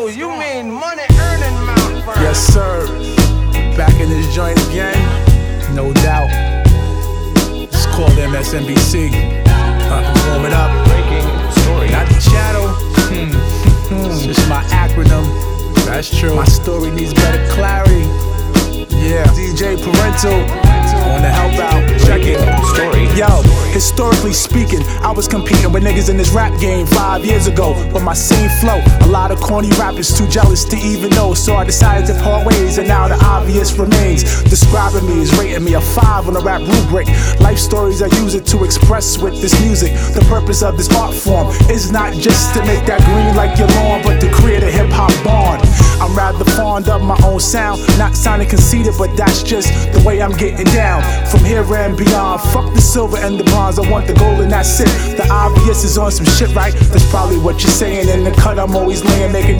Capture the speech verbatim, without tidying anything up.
Oh, you mean money earning Mount Vernon? Yes, sir. Back in this joint again, no doubt. It's called M S N B C. About to warm it up. Breaking story. Not the shadow. It's just my acronym. That's true. My story needs better clarity. Yeah. D J Parental. Wanna help out. Check it. Story. Yo, historically speaking, I was competing with niggas in this rap game five years ago. But my same flow, a lot of corny rappers too jealous to even know. So I decided to part ways, and now the obvious remains. Describing me is rating me a five on the rap rubric. Life stories, I use it to express with this music. The purpose of this art form is not just to make that green like your lawn, but to create a hip hop bond. I'm rather fond of my own sound, not sounding conceited, but that's just the way I'm getting down. From here and beyond, fuck the silver and the bronze, I want the gold and that's it. The obvious is on some shit, right? That's probably what you're saying. In the cut, I'm always laying, making